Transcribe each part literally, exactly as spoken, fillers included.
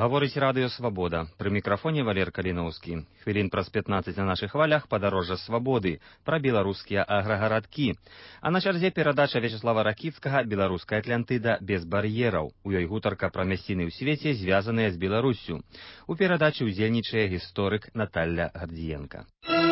Гаворыць радыё «Свабода». Пры мікрафоне Валер Каліноўскі. Хвілін праз пятнаццаць на нашых хвалях падарожжа свабоды пра беларускія аграгарадкі. А на чарзе перадача Вячеслава Ракіцкага «Беларуская Атлантыда без бар'ераў». У ёй гутарка пра мясціны ў свеце, звязаныя з Беларуссю. У перадачы ўдзельнічае гісторык Наталля Гардзіенка.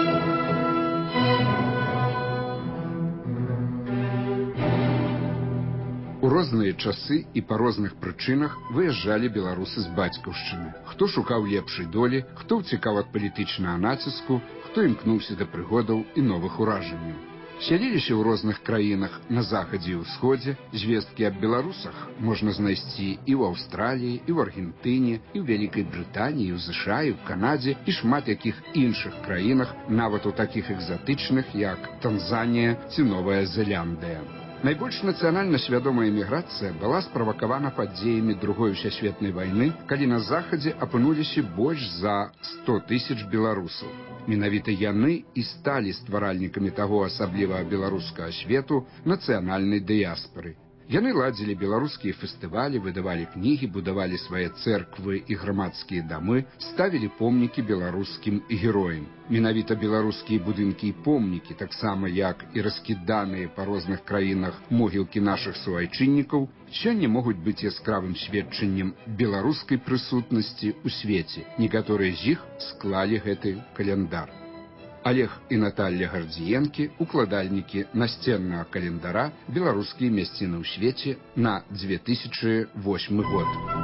У розныя часы і па розных прычынах выязджалі беларусы з бацькаўшчыны. Хто шукаў лепшай долі, хто ўцікаў ад палітычнага націску, хто імкнуўся да прыгодаў і новых уражанняў. Сяліліся ў розных краінах на захадзе і ўсходзе. Звесткі аб беларусах можна знайсці і ў Аўстраліі, і ў Аргентыне, і ў Вялікай Брытаніі, і ў ЗША, і ў Канадзе, і шмат якіх іншых краінах, нават у такіх экзатычных, як Танзанія ці Новая Зеландыя. Найбольш нацыянальна свядомая эміграцыя была справакавана падзеямі Другой сусветнай вайны, калі на захадзе апынуліся больш за сто тысяч беларусаў. Менавіта яны і сталі стваральнікамі таго асаблівага беларускага свету нацыянальнай дыяспары. Яны ладзілі беларускія фестывалі, выдавалі кнігі, будавалі свае цэрквы і грамадскія дамы, ставілі помнікі беларускім героям. Менавіта беларускія будынкі і помнікі, таксама як і раскіданыя па розных краінах могілкі нашых суайчыннікаў, сёння могуць быць яскравым сведчаннем беларускай прысутнасці ў свеце. Некаторыя з іх склалі гэты каляндар. Олег і Наталля Гардзіенкі, укладальнікі насценнага календара «Беларускія мясціны ў свеце» на две тысячы восьмы год.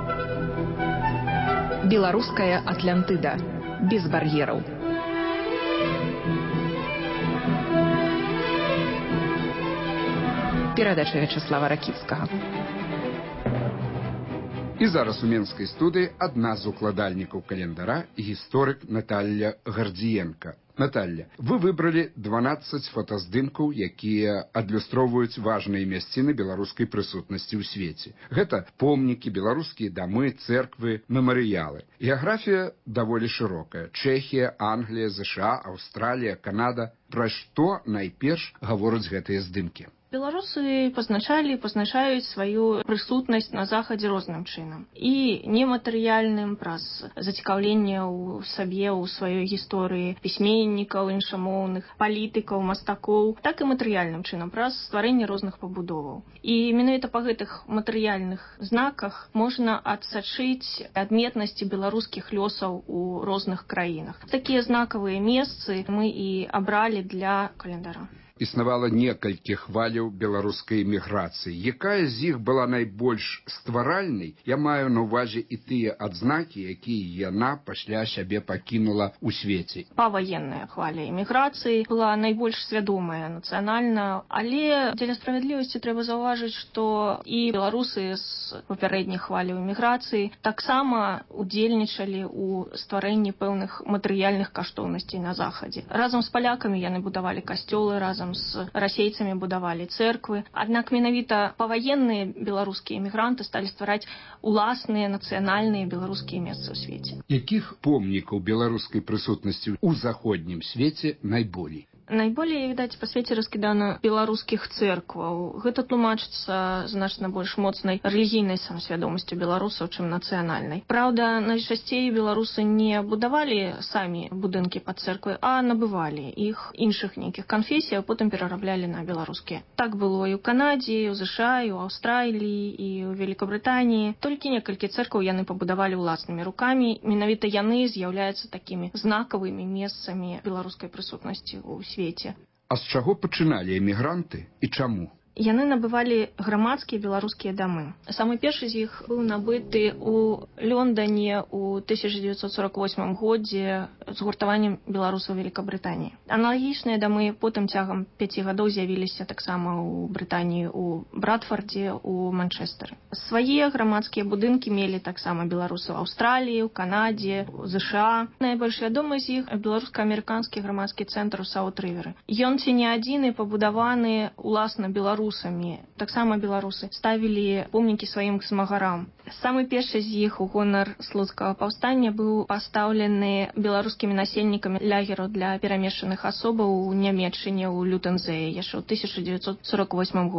Беларуская Атлантыда. Без бар'ераў. Перадача Вячеслава Ракіцкага. І зараз у менскай студыі адна з укладальнікаў календара гісторык Наталля Гардзіенка. Наталля, вы выбралі дванаццаць фотаздымкаў, якія адлюстроўваюць важныя мясціны беларускай прысутнасці ў свеце. Гэта помнікі, беларускія дамы, цэрквы, мемарыялы. Геаграфія даволі шырокая. Чэхія, Англія, ЗША, Аўстралія, Канада. Пра што найперш гавораць гэтыя здымкі? Беларусы пазначалі, пазначаюць сваю прысутнасць на захадзе розным чынам. І нематэрыяльным, праз зацікаўленне ў сабе, ў сваёй гісторыі, пісьменнікаў іншамоўных, палітыкаў, мастакоў, так і матэрыяльным чынам, праз стварэнне розных пабудоваў. І менавіта па гэтых матэрыяльных знаках можна адсачыць адметнасці беларускіх лёсаў у розных краінах. Такія знакавыя месцы мы і абралі для календара. Існавала некалькі хваляў беларускай эміграцыі. Якая з іх была найбольш стваральнай? Я маю на ўвазе і тыя адзнакі, якія яна пасля сябе пакінула ў свеце. Паваенная хваля эміграцыі была найбольш свядомая нацыянальна, але дзеля справядлівасці трэба заўважыць, што і беларусы з папярэдніх хваляў эміграцыі таксама удзельнічалі ў стварэнні пэўных матэрыяльных каштоўнасцей на захадзе. Разам з палякамі яны будавалі касцёлы, разам з расейцамі будавалі цэрквы. Аднак менавіта паваенныя беларускія эмігранты сталі ствараць уласныя нацыянальныя беларускія месцы ў свеце. Якіх помнікаў беларускай прысутнасці ў заходнім свеце найболей? Найболей, відаць, па свеце раскідана беларускіх цэркваў. Гэта тлумачыцца значна больш моцнай рэлігійнай самасвядомасцю беларусаў, чым нацыянальнай. Праўда, найчасцей беларусы не будавалі самі будынкі пад цэрквы, а набывалі іх іншых нейкіх канфесій, а потым перараблялі на беларускія. Так было і ў Канадзе, і ў ЗША, і ў Аўстраліі, і ў Великабрытаніі. Толькі некалькі цэркваў яны пабудавалі ўласнымі рукамі. Менавіта яны з'яўляюцца такімі знакавымі месцамі беларускай прысутнасці ў свеце. А з чаго пачыналі эмігранты і чаму? Яны набывалі грамадскія беларускія дамы. Самы першы з іх быў набыты ў Лондане ў тысяча дзевяцьсот сорок восьмым годзе з гуртаваннем беларусаў Великабрытаніі. Аналагічныя дамы потым цягам пяці гадоў з'явіліся таксама ў Брытаніі, у Братфордзе, у Манчестары. Свае грамадскія будынкі мелі таксама беларусы ў Аўстраліі, ў Канадзе, у ЗША. Найбольш вядомы з іх беларуска-амерыканскі грамадскі цэнтр у Саут-Рыверы. Ён ці не адзіны пабудаваны уласна беларусамі. Таксама беларусы ставілі помнікі сваім змагарам. Самы першы з іх у гонар слуцкага паўстання быў пастаўлены беларускімі насельнікамі лагеру для перамешчаных асобаў у Нямецчыне ў Лютэнзее яшчэ ў тысяча дзевяцьсот сорок восьмым годзе.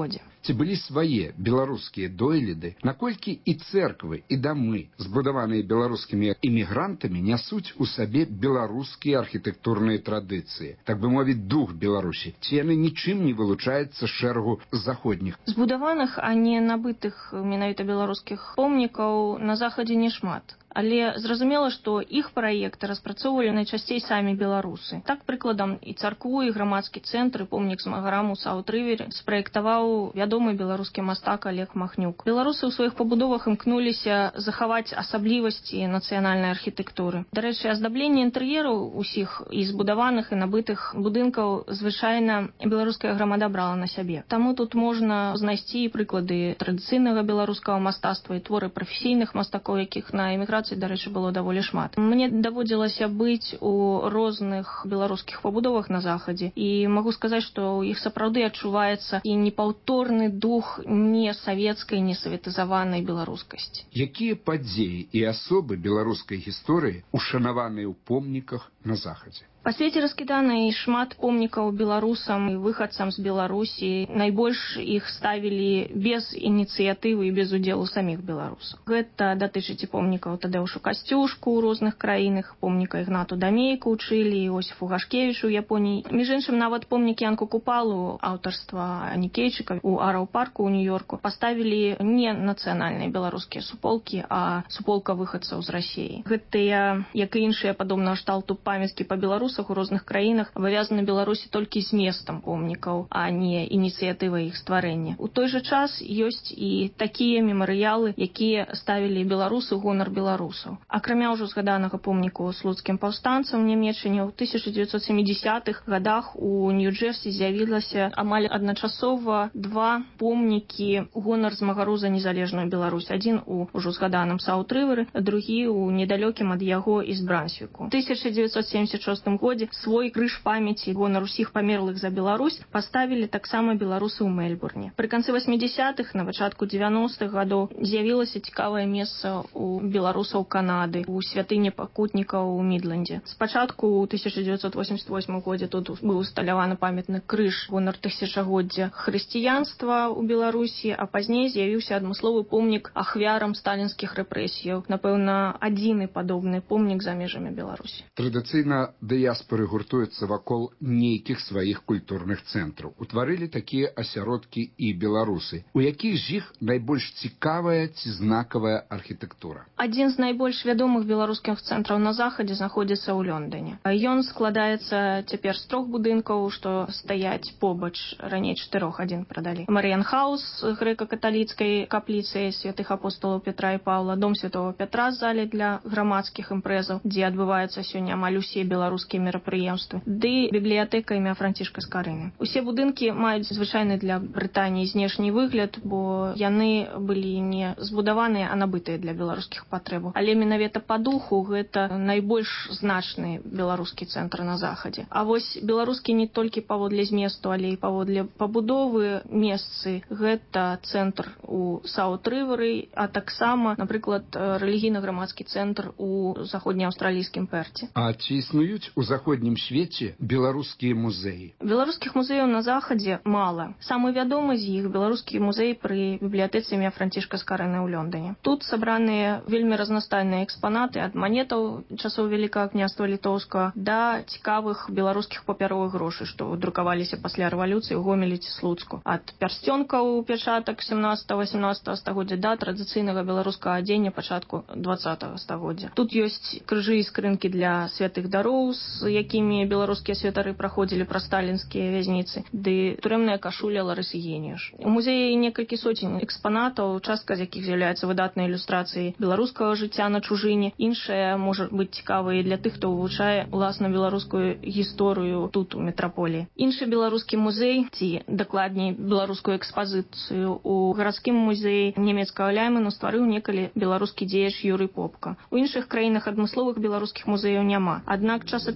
Ці былі свае беларускія дойліды, наколькі і церквы, і дамы, збудаваныя беларускімі імігрантамі, нясуць у сабе беларускія архітэктурныя традыцыі, так бы мовіць, дух Беларусі, ці яны нічым не вылучаюцца з шэрагу заходніх. Збудаваных, а не набытых менавіта беларускіх помнікаў на захадзе не шмат. Але зразумела, што іх праекты распрацоўвалі найчасцей самі беларусы. Так, прыкладам, і царкву, і грамадскі цэнтр, і помнік Змагараму Саўт-Рывере спраектаваў вядомы беларускі мастак Олег Махнюк. Беларусы ў сваіх пабудовах імкнуліся захаваць асаблівасці нацыянальнай архітэктуры. Дарэчы, аздабленне інтэр'ераў усіх і збудаваных, і набытых будынкаў звычайна беларуская грамада брала на сябе. Таму тут можна знайсці прыклады традыцыйнага беларускага мастацтва і творы прафесійных мастакоў, якіх на эміграцыі, дарэчы, было даволі шмат. Мне даводзілася быць у розных беларускіх пабудовах на захадзе, і магу сказаць, што ў іх сапраўды адчуваецца і непаўторны дух не савецкай, не саветызаванай беларускасці. Якія падзеі і асобы беларускай гісторыі ушанаваныя ў помніках на захадзе? Па свеце раскідана і шмат помнікаў беларусам і выхадцам з Беларусі. Найбольш іх ставілі без ініцыятывы і без удзелу саміх беларусаў. Гэта датычыць і помнікаў Тадеушу Касцюшку ў розных краінах, помніка Ігнату Дамейку ў Чылі, Іосіфу Гашкевічу ў Японіі. Між іншым, нават помнік Янку Купалу, аўтарства Анікейчыка ў Араў-парку ў Нью-Йорку, паставілі не нацыянальныя беларускія суполкі, а суполка выхадцаў з Расіі. Гэтыя, як і іншыя падобнага шталту памяткі па беларусам, у розных краінах абавязаны Беларусі толькі зместам помнікаў, а не ініцыятывай іх стварэння. У той жа час ёсць і такія мемарыялы, якія ставілі беларусы ў гонар беларусаў. Акрамя ўжо згаданага помніку слуцкім паўстанцам у Нямеччыне, ў тысяча дзевяцьсот сямідзясятых гадах у Нью-Джерсі з'явілася амаль адначасова два помнікі ў гонар змагару за незалежную Беларусь. Адзін у ўжо згаданым Саут-Рыверы, другі ў недалёкім ад яго Ізбрансвіку. У тысяча дзевяцьсот семьдесят шостым годзе свой крыж памяці гонар усіх памерлых за Беларусь паставілі таксама беларусы ў Мельбурне. Пры канцы васьмідзясятых, на пачатку дзевяностых гадоў з'явілася цікавае месца ў беларусаў Канады, у святыні пакутнікаў у Мідлендзе. Спачатку ў тысяча дзевяцьсот восемьдесят восьмым годзе тут быў усталяваны памятны крыж гонар тысячагоддзя хрысціянства ў Беларусі, а пазней з'явіўся адмысловы помнік ахвярам сталінскіх рэпрэсіяў. Напэўна, адзіны падобны помнік за межамі Беларусі. Традыцыйна дыяспоры гуртуюцца вакол нейкіх сваіх культурных цэнтраў. Утварылі такія асяродкі і беларусы. У якіх з іх найбольш цікавая ці знакавая архітэктура? Адзін з найбольш вядомых беларускіх цэнтраў на захадзе знаходзіцца ў Лондоне. Ён складаецца цяпер з трох будынкаў, што стаяць побач, раней чатырох, адзін прадалі. Марыянхаус грэка-каталіцкай капліцай святых апостолаў Петра і Паўла, дом святого Петра з зале для грамадскіх імпрэзаў, дзе адбываюцца сёння амаль усе беларускія мерапрыемствы, ды бібліятэка імя Францішка Скарыны. Усе будынкі маюць звычайны для Брытаніі знешні выгляд, бо яны былі не збудаваныя, а набытыя для беларускіх патрэбаў. Але менавіта па духу гэта найбольш значны беларускі цэнтр на захадзе. А вось беларускі не толькі паводле зместу, але і паводле пабудовы месцы. Гэта цэнтр у Саут-Рыверы, а таксама, напрыклад, рэлігійна-грамадскі цэнтр у заходнеаўстралійскім Перце. А ці існуюць у заходнім свеце беларускія музеі? Беларускіх музеяў на захадзе мала. Самы вядомы з іх беларускі музей пры бібліятэцы імя Францішка Скарыны ў Лондоне. Тут сабраныя вельмі разнастайныя экспанаты ад манетаў часоў Вялікага княства Літоўскага да цікавых беларускіх папяровых грошай, што друкаваліся пасля рэвалюцыі ў Гомелі ці Слуцку. Ад пярсцёнкаў пячатак сямнадцатага-васямнадцатага стагоддзя да традыцыйнага беларускага адзення пачатку дваццатага стагоддзя. Тут ёсць крыжы і скрынкі для святых дароў, з якімі беларускія святары праходзілі праз сталінскія вязніцы, ды турэмная кашуля Ларысы Геніюш. У музеі некалькі сотень экспанатаў, частка з якіх з'яўляецца выдатнай ілюстрацыяй беларускага жыцця на чужыне. Іншая можа быць цікавай для тых, хто вывучае уласна беларускую гісторыю тут у метраполіі. Іншы беларускі музей, ці дакладней беларускую экспазіцыю у гарадскім музеі нямецкага Ляймена стварыў некалі беларускі дзеяч Юрый Попка. У іншых краінах адмысловых беларускіх музеяў няма. Аднак час ад часу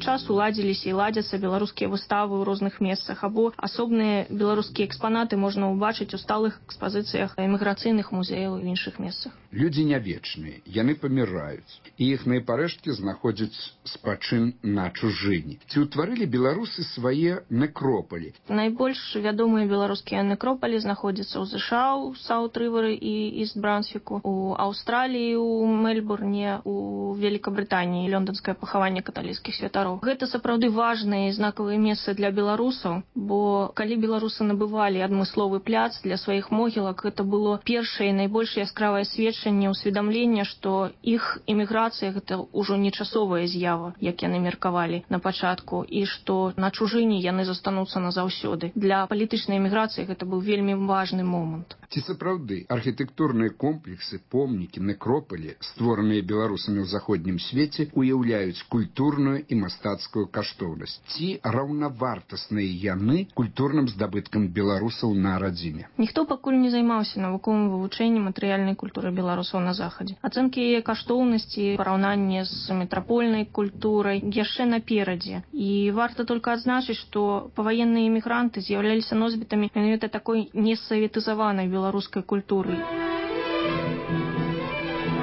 час уладзіліся і ладзяцца беларускія выставы ў розных месцах, або асобныя беларускія экспанаты можна ўбачыць у сталых экспазіцыях эміграцыйных музеяў і іншых месцах. Людзі не вечныя, яны паміраюць, і іхныя парэшткі знаходзяць спачын на чужыне. Ці ўтварылі беларусы свае некропалі? Найбольш вядомыя беларускія некропалі знаходзяцца ў ЗША, у Саут-Рывары і Іст-Брансвіку, у Аўстраліі, у Мельбурне, у Великабрытаніі, лёнданскае пахаванне каталіцкіх святароў. Гэта сапраўды важныя і знакавыя месцы для беларусаў, бо калі беларусы набывалі адмысловы пляц для сваіх могілак, гэта было першае і найбольш яскравае сведчанне ўсведамлення, што іх эміграцыя гэта ўжо не часовая з'ява, як яны меркавалі на пачатку, і што на чужыне яны застануцца назаўсёды. Для палітычнай эміграцыі гэта быў вельмі важны момант. Ці сапраўды архітэктурныя комплексы, помнікі, некропалі, створаныя беларусамі ў заходнім свеце, уяўляюць культурную і мастацкую каштоўнасць? Ці раўнавартасныя яны культурным здабыткам беларусаў на радзіме? Ніхто пакуль не займаўся навуковым вывучэннем матэрыяльнай культуры беларусаў на захадзе. Ацэнкі яе каштоўнасці, параўнанне з метрапольнай культурай яшчэ наперадзе. І варта толькі адзначыць, што паваенныя эмігранты з'яўляліся носьбітамі менавіта такой несаветызаванай беларускай культуры.